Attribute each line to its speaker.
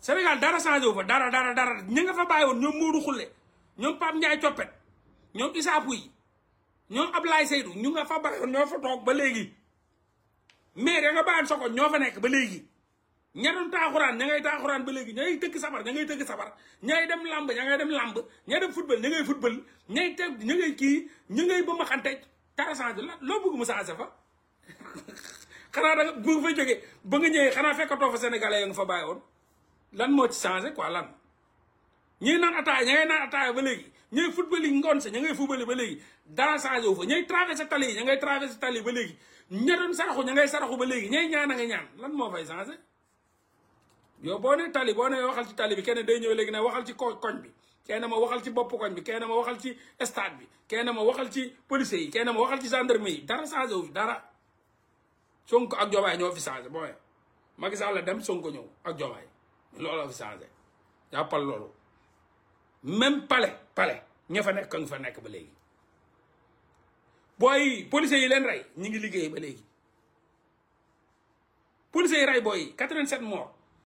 Speaker 1: Sénégal dara changé wu fa dara ña nga fa bàyyi woon ñoom Modou Khoule ñoom Pape Ndiaye Coppet ñoom Issa Pouye ñoom Ablaye Seydou ñu nga fa bàyyi woon ñoo fa toog ba léegi mais da nga bàyyi soko ñoo fa nekk ba léegi ña doon taaxuraan ña ngay taaxuraan ba léegi ña ngay tëgg sabar ña ngay tëgg sabar ñay dem làmb ña ngay dem làmb ñay dem football ña ngay football ñay teg ña ngay kii ña ngay ba ma xante dara changé la loo bëgg mu changé fa xanaa da nga bu fa jógee ba nga ñëwee xanaa fekkatoo fa sénégalais ya nga fa bàyyi woon lan moo ci changé quoi lan ñuy naan ataaya ña ngay naan ataaya ba léegi ñooy football yi ngoon sa ña ngay football ba léegi dara changé wu fa ñay traversé tali yi ña ngay traversé tali ba léegi ña doon saraxu ña ngay saraxu ba léegi ñay ñaan a nga ñaan lan moo fay changé yow boo ne tali boo ne waxal ci tali bi kenn day ñëw léegi ne waxal ci koñ bi kenn ma waxal ci bopp koñ bi kenn ma waxal ci stade bi kenn ma waxal ci policiers yi kenn ma waxal ci gendarmerie yi dara changé wu fi dara Sonko ak Diomaye ñoo fi changé booy Macky Sall dem Sonko ñëw ak Diomaye looloo fi changé jàppal loolu même palais ña fa nekk nga fa nekk ba léegi booy policiers yi leen rey ñi ngi liggéey ba léegi policiers yi rey booy 87 morts